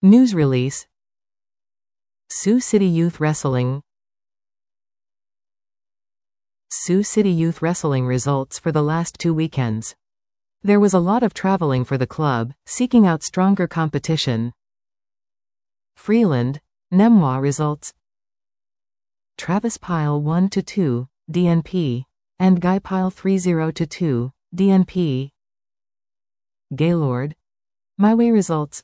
News release. Sioux City Youth Wrestling. Sioux City Youth Wrestling results for the last 2 weekends. There was a lot of traveling for the club, seeking out stronger competition. Freeland, Nemawa results. Travis Pyle 1-2, DNP, and Guy Pyle 3-2, DNP. Gaylord, Myway results.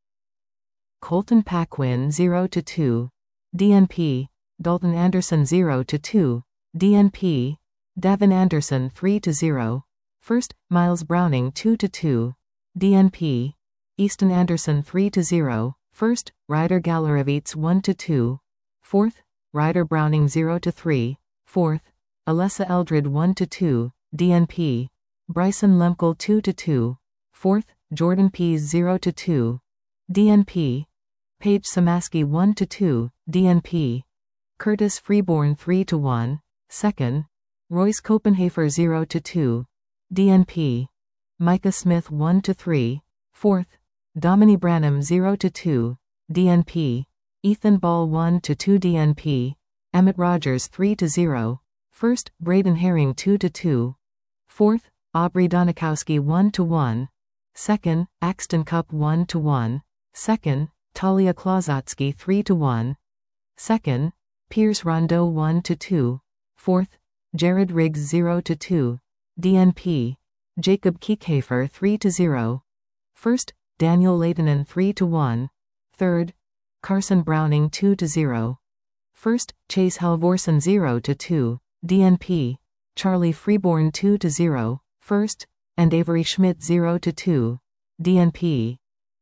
Colton Paquin 0-2, DNP, Dalton Anderson 0-2, DNP, Davin Anderson 3-0, First, Miles Browning 2-2, DNP, Easton Anderson 3-0, First, Ryder Galarevites 1-2, Fourth, Ryder Browning 0-3, Fourth, Alessa Eldred 1-2, DNP, Bryson Lemkel 2-2, Fourth, Jordan Pease 0-2, DNP, Paige Samaski 1-2, DNP, Curtis Freeborn 3-1, Second, Royce Copenhafer 0-2, DNP, Micah Smith 1-3, Fourth, Dominique Branham 0-2, DNP, Ethan Ball 1-2, DNP, Emmett Rogers 3-0, First, Braden Herring 2-2, Fourth, Aubrey Donikowski 1-1, Second, Axton Cup 1-1, Second, Talia Klozotsky 3-1, Second, Pierce Rondeau 1-2, Fourth, Jared Riggs 0-2, DNP, Jacob Kiekhafer 3-0, First, Daniel Leitonen 3-1, Third, Carson Browning 2-0, First, Chase Halvorsen 0-2, DNP, Charlie Freeborn 2-0, First, and Avery Schmidt 0-2, DNP.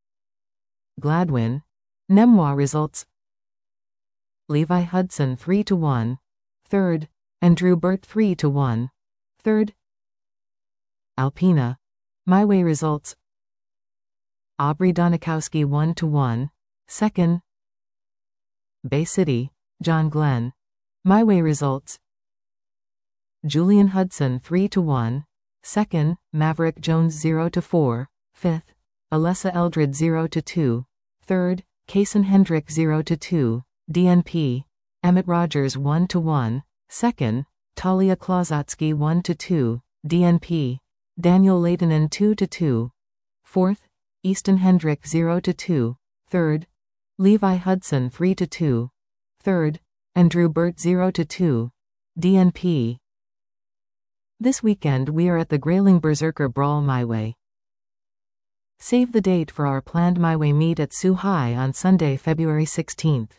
Gladwin, Nemawa results. Levi Hudson 3-1, Third, and Drew Burt 3-1, Third. Alpena, Myway results. Aubrey Donikowski 1-1, Second. Bay City, John Glenn, Myway results. Julian Hudson 3-1, Second, Maverick Jones 0-4, Fifth, Alessa Eldred 0-2, Third, Kaysen Hendrick 0-2, DNP, Emmett Rogers 1-1, Second, Talia Klozotsky 1-2, DNP, Daniel Leitonen 2-2, Fourth, Easton Hendrick 0-2, Third, Levi Hudson 3-2, Third, and Drew Burt 0-2, DNP. This weekend we are at the Grayling Berserker Brawl Myway. Save the date for our planned Myway meet at Sioux High on Sunday, February 16th.